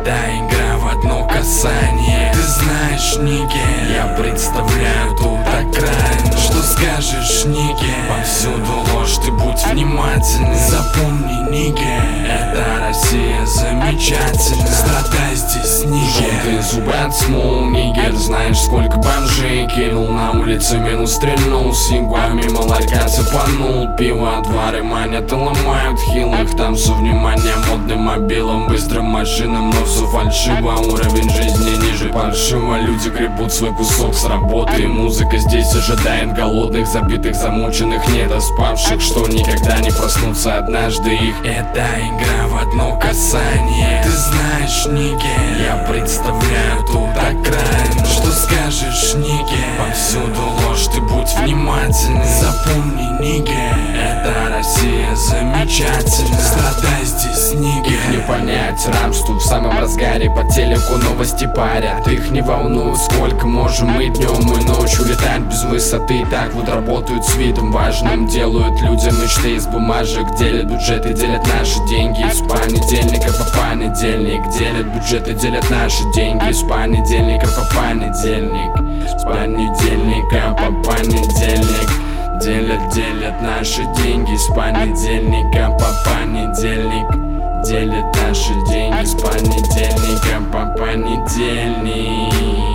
Это игра в одно касание. Ты знаешь, Ниге, я представляю тут окраину. Что скажешь, Ниге? Повсюду ложь, ты будь внимательный. Запомни, Ниге, это Россия замечательна. Страдай здесь, Ниге. Желтые зубы от смол, Нигер. Знаешь, сколько бомжей кинул на улице, минус стрельнул. С ягуа мимо ларька цепанул. Пиво, двары манят и ломают хилых. Там все внимание модным мобилом, быстрым машинам, но все фальшиво. Уровень жизни ниже паршиво. Люди гребут свой кусок с работы. И музыка здесь ожидает голодных, забитых, замученных, недоспавших, что никогда не проснутся однажды их. Это игра в одно касание. Ты знаешь, Ниге, я представляю тут окраину. Что скажешь, Ниге? Повсюду ложь, ты будь внимательный. Запомни, Ниге, это Россия замечательна. Страдай здесь, Ниге. Их не понять, рамс тут в самом разгаре. По телеку новости парят. Их не волнует, сколько можем мы днем и ночью летать без высоты. Так вот работают с видом важным. Делают людям мечты из бумажек. Делят бюджеты, делят наши деньги. С понедельника по понедельник. Делят бюджеты, делят наши деньги. С понедельника по понедельник. С понедельника по понедельник. Делят наши деньги. С понедельника по понедельник. Делят наши деньги. С понедельника по понедельник.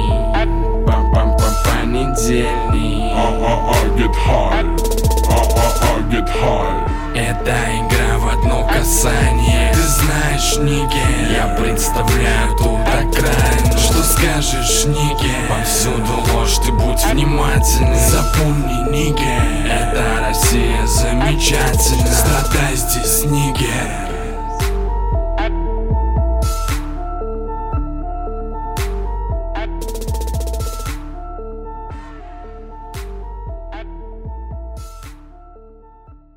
По понедельник. Get high. Get high. Это игра в одно касание. Ты знаешь, Ниге, я представляю тут окраину. Что скажешь, Ниге? Повсюду ложь, ты будь внимательный. Запомни, Ниге, это Россия замечательна. Страдай здесь, Ниге.